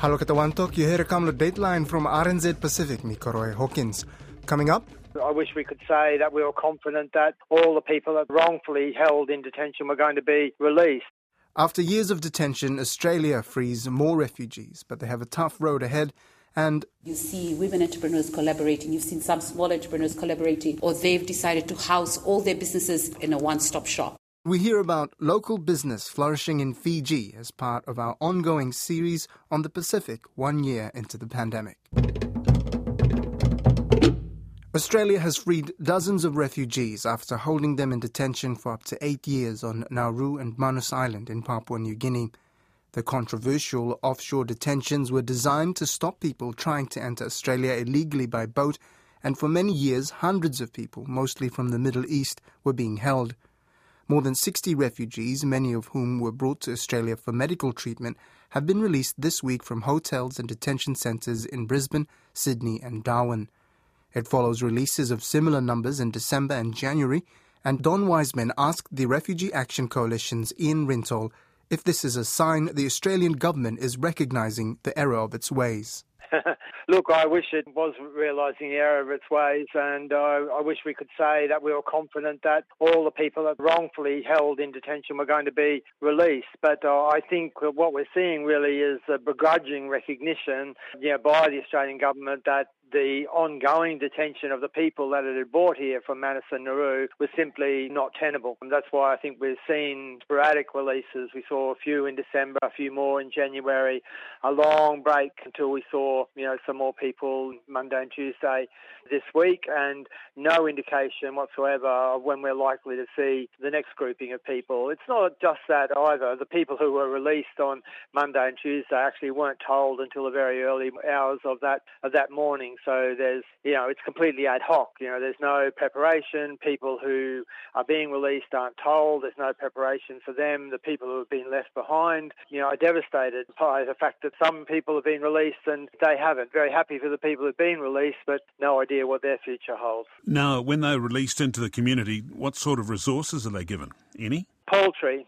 Halo Katawantok, you hear a kamlo dateline from RNZ Pacific, Mikoroy Hawkins. Coming up, I wish we could say that we were confident that all the people that wrongfully held in detention were going to be released. After years of detention, Australia frees more refugees, but they have a tough road ahead. And you see women entrepreneurs collaborating, you've seen some small entrepreneurs collaborating, or they've decided to house all their businesses in a one-stop shop. We hear about local business flourishing in Fiji as part of our ongoing series on the Pacific 1 year into the pandemic. Australia has freed dozens of refugees after holding them in detention for up to 8 years on Nauru and Manus Island in Papua New Guinea. The controversial offshore detentions were designed to stop people trying to enter Australia illegally by boat, and for many years hundreds of people, mostly from the Middle East, were being held. More than 60 refugees, many of whom were brought to Australia for medical treatment, have been released this week from hotels and detention centres in Brisbane, Sydney and Darwin. It follows releases of similar numbers in December and January, and Don Wiseman asked the Refugee Action Coalition's Ian Rintoul if this is a sign the Australian government is recognising the error of its ways. Look, I wish it was realising the error of its ways, and I wish we could say that we were confident that all the people that wrongfully held in detention were going to be released. But I think what we're seeing really is a begrudging recognition by the Australian government that the ongoing detention of the people that it had brought here from Manus and Nauru was simply not tenable. And that's why I think we've seen sporadic releases. We saw a few in December, a few more in January, a long break until we saw, some more people Monday and Tuesday this week, and no indication whatsoever of when we're likely to see the next grouping of people. It's not just that either. The people who were released on Monday and Tuesday actually weren't told until the very early hours of that morning. So there's, it's completely ad hoc. There's no preparation. People who are being released aren't told. There's no preparation for them. The people who have been left behind, are devastated by the fact that some people have been released and they haven't. Very happy for the people who've been released, but no idea what their future holds. Now, when they're released into the community, what sort of resources are they given? Any? Paltry,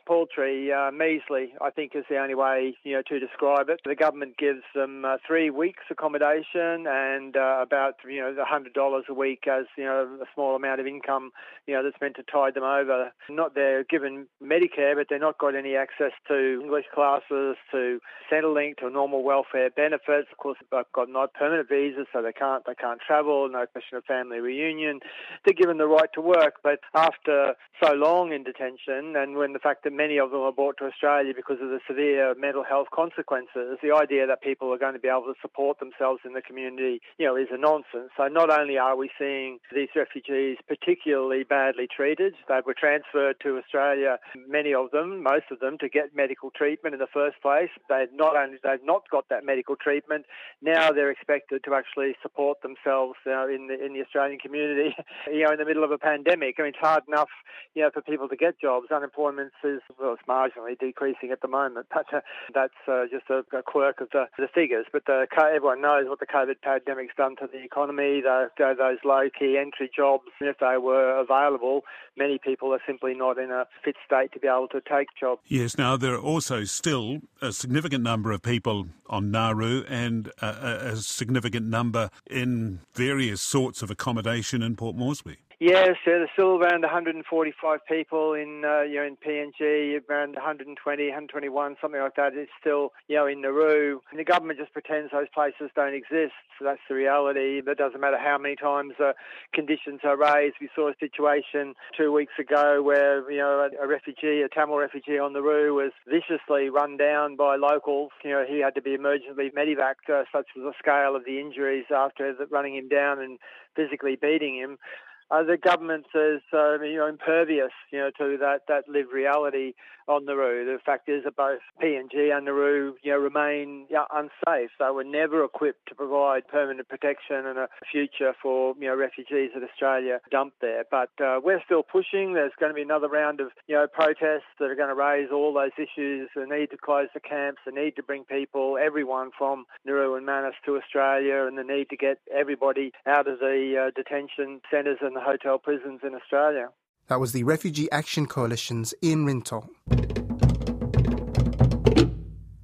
measly, I think is the only way, to describe it. The government gives them 3 weeks accommodation and about, $100 a week as, a small amount of income, that's meant to tide them over. They're given Medicare, but they're not got any access to English classes, to Centrelink, to normal welfare benefits. Of course, they've got no permanent visas, so they can't travel, no question of family reunion. They're given the right to work, but after so long in detention, and when the fact that many of them are brought to Australia because of the severe mental health consequences, the idea that people are going to be able to support themselves in the community, is a nonsense. So not only are we seeing these refugees particularly badly treated, they were transferred to Australia, many of them, most of them, to get medical treatment in the first place. They've not got that medical treatment, now they're expected to actually support themselves in the Australian community, in the middle of a pandemic. I mean, it's hard enough, for people to get jobs. Unemployment is, it's marginally decreasing at the moment, but that's just a quirk of the figures. But everyone knows what the COVID pandemic's done to the economy. Those low-key entry jobs, if they were available, many people are simply not in a fit state to be able to take jobs. Yes, now there are also still a significant number of people on Nauru and a significant number in various sorts of accommodation in Port Moresby. Yes, there's still around 145 people in PNG, around 120, 121, something like that is still, in Nauru. And the government just pretends those places don't exist. So that's the reality. It doesn't matter how many times conditions are raised. We saw a situation 2 weeks ago where, a Tamil refugee on Nauru was viciously run down by locals. He had to be emergently medevaced, such was the scale of the injuries after running him down and physically beating him. The government is, impervious, to that lived reality on Nauru. The fact is that both PNG and Nauru, remain unsafe. They were never equipped to provide permanent protection and a future for, refugees that Australia dumped there. But we're still pushing. There's going to be another round of, protests that are going to raise all those issues, the need to close the camps, the need to bring everyone from Nauru and Manus to Australia, and the need to get everybody out of the detention centres and the hotel prisons in Australia. That was the Refugee Action Coalition's Ian Rintoul.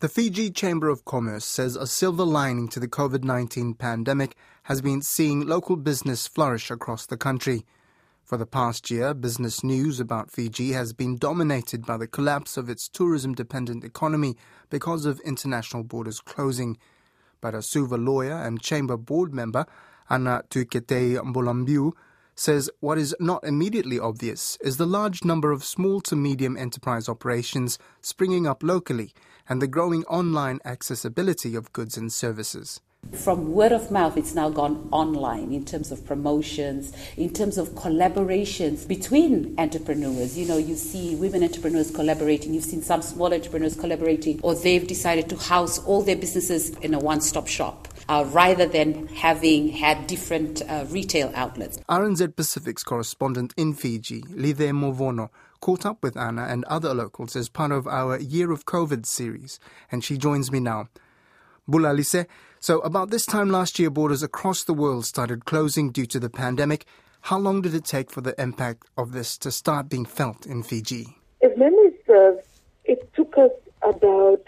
The Fiji Chamber of Commerce says a silver lining to the COVID-19 pandemic has been seeing local business flourish across the country. For the past year, business news about Fiji has been dominated by the collapse of its tourism-dependent economy because of international borders closing. But a Suva lawyer and chamber board member, Ana Tuikete Mbolambiu, says what is not immediately obvious is the large number of small to medium enterprise operations springing up locally and the growing online accessibility of goods and services. From word of mouth, it's now gone online in terms of promotions, in terms of collaborations between entrepreneurs. You know, you see women entrepreneurs collaborating, you've seen some small entrepreneurs collaborating, or they've decided to house all their businesses in a one-stop shop rather than having had different retail outlets. RNZ Pacific's correspondent in Fiji, Lithe Movono, caught up with Anna and other locals as part of our Year of COVID series, and she joins me now. Bulalise, so about this time last year, borders across the world started closing due to the pandemic. How long did it take for the impact of this to start being felt in Fiji? If memory serves, it took us about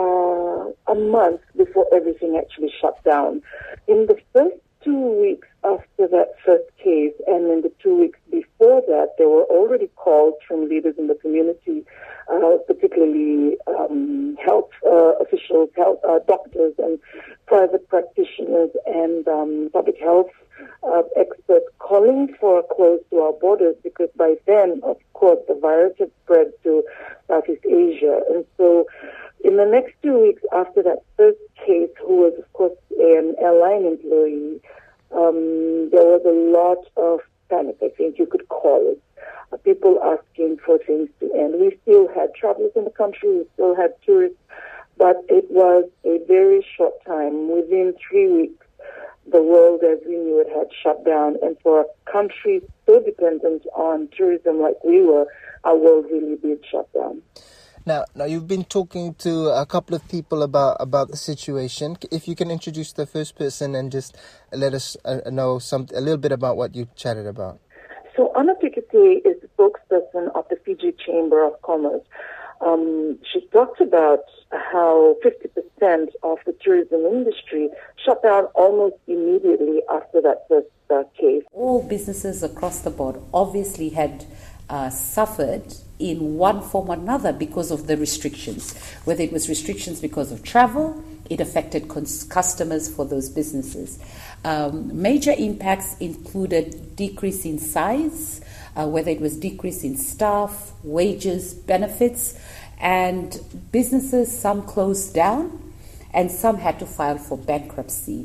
a month before everything actually shut down. In the first 2 weeks after that first case, and in the 2 weeks before that, there were already calls from leaders in the community, particularly health officials, doctors and private practitioners and public health experts calling for a close to our borders, because by then, of course, the virus had spread to Southeast Asia. And so in the next 2 weeks after that first case, who was, of course, an airline employee, there was a lot of panic, I think you could call it. People asking for things to end. We still had travelers in the country, we still had tourists, but it was a very short time. Within 3 weeks, the world as we knew it had shut down. And for a country so dependent on tourism like we were, our world really did shut down. Now you've been talking to a couple of people about the situation. If you can introduce the first person and just let us know a little bit about what you chatted about. So Ana Tuikete is the spokesperson of the Fiji Chamber of Commerce. She talked about how 50% of the tourism industry shut down almost immediately after that first case. All businesses across the board obviously had suffered in one form or another because of the restrictions. Whether it was restrictions because of travel, it affected customers for those businesses. Major impacts included decrease in size, whether it was decrease in staff, wages, benefits, and businesses, some closed down and some had to file for bankruptcy.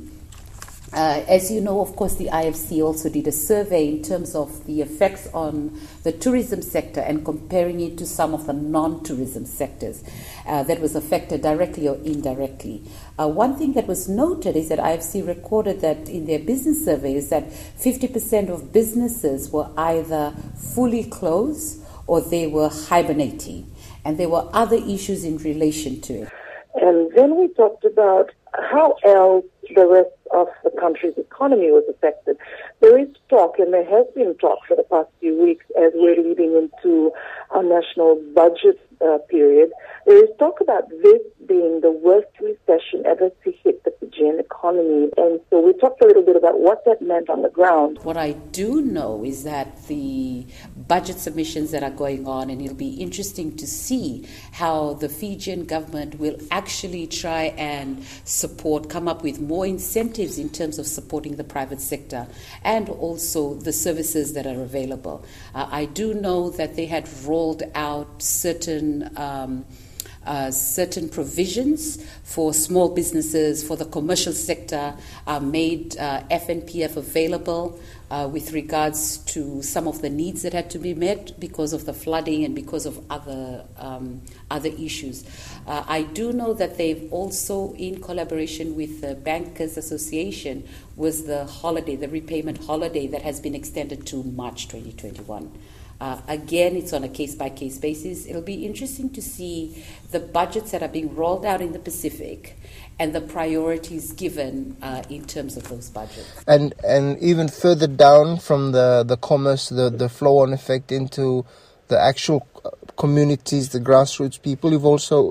As you know, of course, the IFC also did a survey in terms of the effects on the tourism sector and comparing it to some of the non-tourism sectors that was affected directly or indirectly. One thing that was noted is that IFC recorded that in their business surveys that 50% of businesses were either fully closed or they were hibernating. And there were other issues in relation to it. And then we talked about how else the rest of the country's economy was affected. There is talk, and there has been talk for the past few weeks as we're leading into our national budget period. There is talk about this being the worst recession ever to hit the Fijian economy. And so we talked a little bit about what that meant on the ground. What I do know is that the budget submissions that are going on, and it'll be interesting to see how the Fijian government will actually try and come up with more incentives in terms of supporting the private sector and also the services that are available. I do know that they had rolled out certain provisions for small businesses, for the commercial sector, made FNPF available with regards to some of the needs that had to be met because of the flooding and because of other issues. I do know that they've also, in collaboration with the Bankers Association, was the repayment holiday that has been extended to March 2021. Again, it's on a case-by-case basis. It'll be interesting to see the budgets that are being rolled out in the Pacific and the priorities given in terms of those budgets. And even further down from the commerce, the flow-on effect into the actual communities, the grassroots people, you've also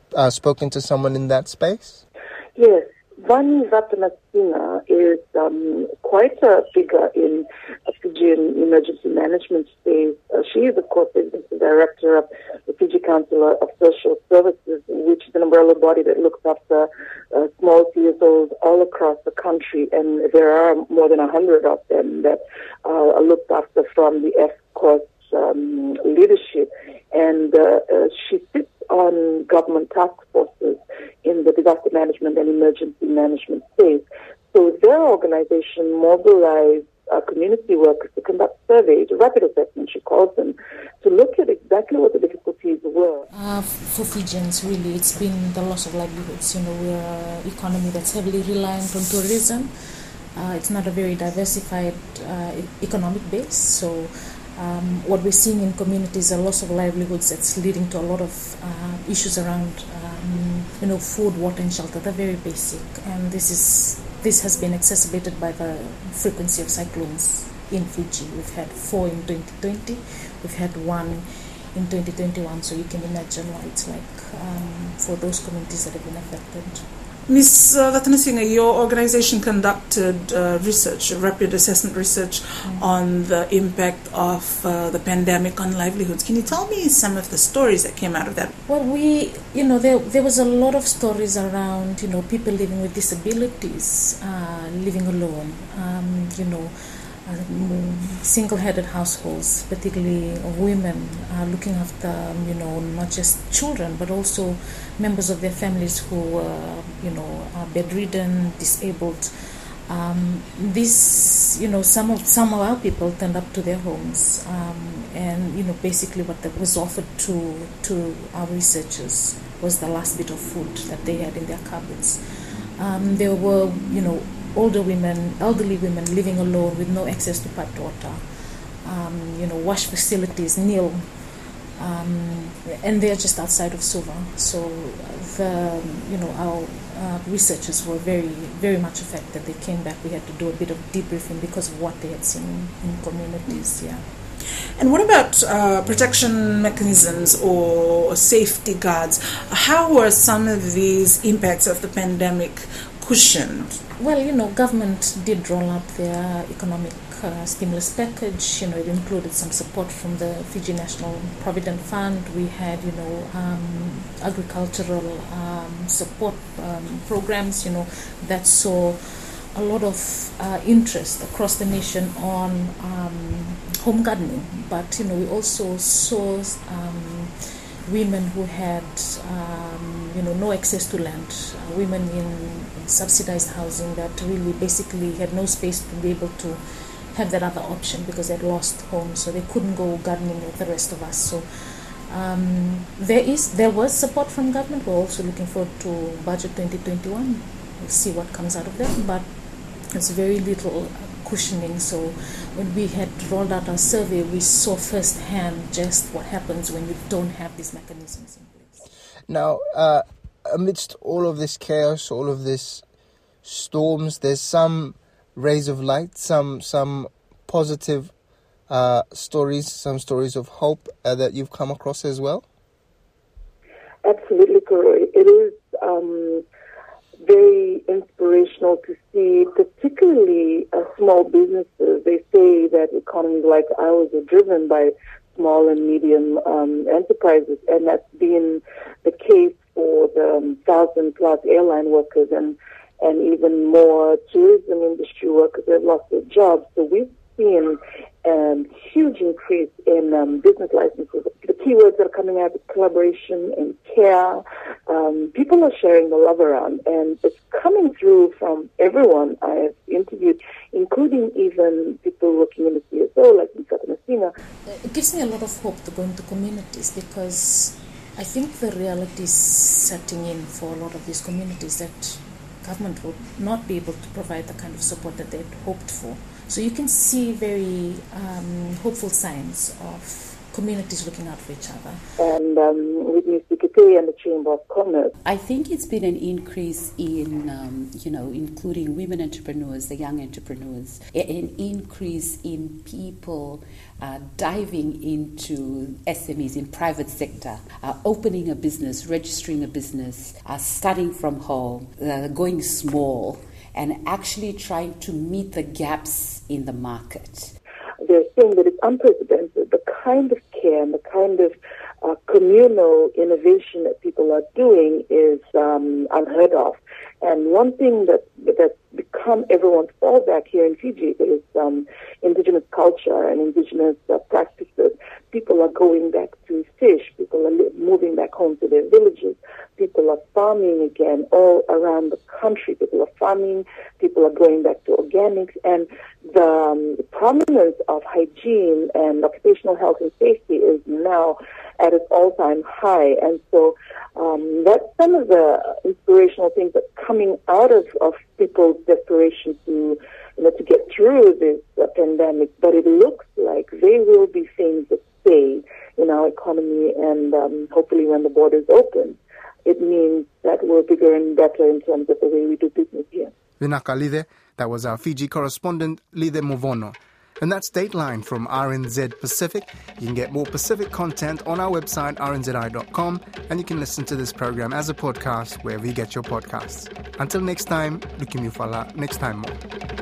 spoken to someone in that space? Yes. Vani Ratanasinha is quite a figure in Fijian emergency management space. She is, of course, the director of the Fiji Council of Social Services, which is an umbrella body that looks after small CSOs all across the country. And there are more than 100 of them that are looked after from the FCOS leadership. And she sits on government task forces in the disaster management and emergency management space. So their organization mobilized community workers to conduct surveys, rapid assessment, she calls them, to look at exactly what the difficulties were. For Fijians, really, it's been the loss of livelihoods. We're an economy that's heavily reliant on tourism. It's not a very diversified economic base, so what we're seeing in communities is a loss of livelihoods that's leading to a lot of issues around, food, water, and shelter. They're very basic, and this has been exacerbated by the frequency of cyclones in Fiji. We've had 4 in 2020. We've had 1 in 2021. So you can imagine what it's like for those communities that have been affected. Ms. Ratanasinha, your organization conducted research, rapid assessment research on the impact of the pandemic on livelihoods. Can you tell me some of the stories that came out of that? Well, there was a lot of stories around, people living with disabilities, living alone, single-headed households, particularly of women, looking after, not just children, but also members of their families who are bedridden, disabled. Some of our people turned up to their homes, and basically what that was offered to our researchers was the last bit of food that they had in their cupboards. There were, elderly women living alone with no access to piped water, wash facilities nil, and they're just outside of Suva. So our researchers were very, very much affected. They came back. We had to do a bit of debriefing because of what they had seen in communities. Yeah. And what about protection mechanisms or safety guards? How were some of these impacts of the pandemic cushioned? Well, government did roll out their economic stimulus package. It included some support from the Fiji National Provident Fund. We had, agricultural support programs, that saw a lot of interest across the nation on home gardening. But, we also saw women who had, no access to land, women in subsidized housing that really basically had no space to be able to have that other option because they'd lost homes, so they couldn't go gardening with the rest of us. So there was support from government. We're also looking forward to Budget 2021. We'll see what comes out of that, but it's very little cushioning. So when we had rolled out our survey, we saw firsthand just what happens when you don't have these mechanisms in place. Now, amidst all of this chaos, all of this storms, there's some rays of light, some positive stories, some stories of hope that you've come across as well? Absolutely, Koroi. It is very inspirational to see, particularly small businesses. They say that economies like ours are driven by small and medium enterprises, and that's been the case for the 1,000+ airline workers and even more tourism industry workers that have lost their jobs. So we've seen a huge increase in business licenses. The keywords that are coming out are collaboration and care. People are sharing the love around, and it's coming through from everyone I've interviewed, including even people working in the CSO, like Ms. Ratanasinha. It gives me a lot of hope to go into communities because I think the reality is setting in for a lot of these communities that government would not be able to provide the kind of support that they'd hoped for. So you can see very hopeful signs of communities looking out for each other. And with Ms. Vicky stay and the Chamber of Commerce? I think it's been an increase in, including women entrepreneurs, the young entrepreneurs, an increase in people diving into SMEs in private sector, opening a business, registering a business, starting from home, going small, and actually trying to meet the gaps in the market. They're saying that it's unprecedented. The kind of care and the kind of communal innovation that people are doing is unheard of. And one thing that's become everyone's fallback here in Fiji is indigenous culture and indigenous practices. People are going back to fish. People are moving back home to their villages. People are farming again all around the country. People are farming. People are going back to organics. And the prominence of hygiene and occupational health and safety is now at its all-time high. And so that's some of the inspirational things that are coming out of people's desperation to get through this pandemic. But it looks like they will be things that stay in our economy, and hopefully when the borders open, it means that we're bigger and better in terms of the way we do business here. Vinaka Lide, that was our Fiji correspondent, Lide Movono. And that's Dateline from RNZ Pacific. You can get more Pacific content on our website, rnzi.com, and you can listen to this program as a podcast wherever you get your podcasts. Until next time, Lukimiufala, next time more.